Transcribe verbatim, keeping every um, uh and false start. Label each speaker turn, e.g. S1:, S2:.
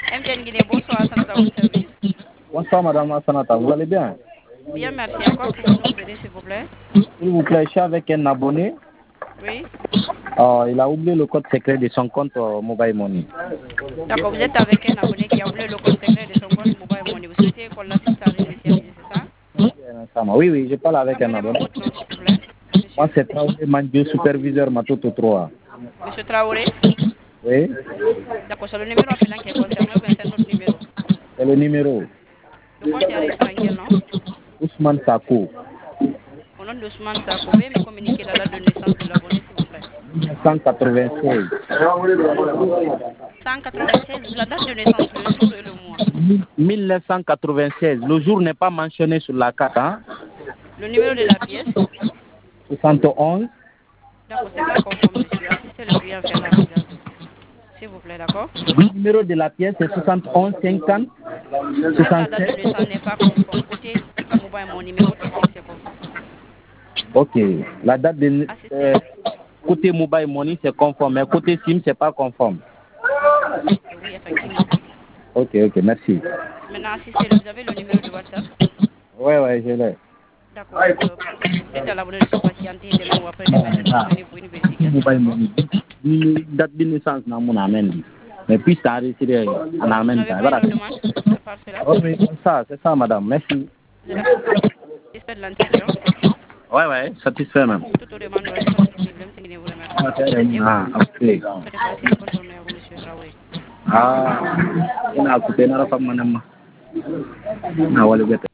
S1: M T N Guinée, bonsoir, Sanata, votre service.
S2: Bonsoir Madame Sanata, vous allez bien?
S1: Bien, merci. À quoi pouvons-nous vous aider, s'il vous plaît?
S2: S'il vous plaît, je suis avec un abonné.
S1: Oui.
S2: Euh, il a oublié le code secret de son compte euh, Mobile Money.
S1: D'accord, vous êtes avec un abonné qui a oublié le code secret de son compte Mobile Money. Vous souhaitez qu'on l'assiste à l'initialiser, c'est ça?
S2: Oui, oui, je parle avec un
S1: Rappelez-moi
S2: abonné.
S1: votre nom, s'il vous plaît,
S2: Moi,
S1: monsieur.
S2: c'est Traoré Mandio, superviseur Matoto trois.
S1: Monsieur Traoré?
S2: Oui,
S1: D'accord, c'est le numéro appelant qui est concerné ou bien c'est notre numéro?
S2: c'est le numéro.
S1: Le compte est enregistré en quel nom?
S2: Ousmane Sako.
S1: Au nom d'Ousmane Sarko, veuillez me communiquer la date de naissance de l'abonné, s'il vous plaît.
S2: cent quatre-vingt-seize.
S1: cent quatre-vingt-seize, la date de naissance, le jour et le mois.
S2: mille neuf cent quatre-vingt-seize. Le jour n'est pas mentionné sur la carte. Hein?
S1: Le numéro de la pièce?
S2: soixante et onze.
S1: D'accord, c'est pas conforme, monsieur. Assistez le client à faire la remplissage. S'il vous plaît, d'accord?
S2: Le numéro de la pièce est soixante et onze cinquante.
S1: Même la date de
S2: soixante-sept.
S1: naissance n'est pas conforme. Côté mobile money, mais votre SIM, c'est conforme.
S2: Ok. La date de
S1: Assistez.
S2: euh, côté mobile money c'est conforme, mais côté SIM c'est pas conforme.
S1: Oui, effectivement.
S2: Ok, ok, merci.
S1: Maintenant, assistez-le. Vous avez le numéro de WhatsApp?
S2: Ouais, ouais, je l'ai.
S1: D'accord. Euh, dites à l'abonné de se patienter demain ou après-demain de nous revenir pour une vérification,
S2: Mobile
S1: d'accord?
S2: money. Ni date de naissance na mon amène. Mais puis ça enregistré en
S1: Vous
S2: amène
S1: n'avez
S2: pas.
S1: pas une
S2: Voilà.
S1: autre demande à part cela?
S2: Ok, c'est ça, c'est ça, madame. Merci.
S1: Vous êtes satisfait de l'entretien?
S2: Ouais, ouais, satisfait même.
S1: Toute autre demande ne reste pas disponible. M T N vous remercie. Et vous,
S2: Ah, ok.
S1: souhaitez passer une bonne journée à vous, monsieur Traoré.
S2: Ah, ina ku tena rafa manama. Na wale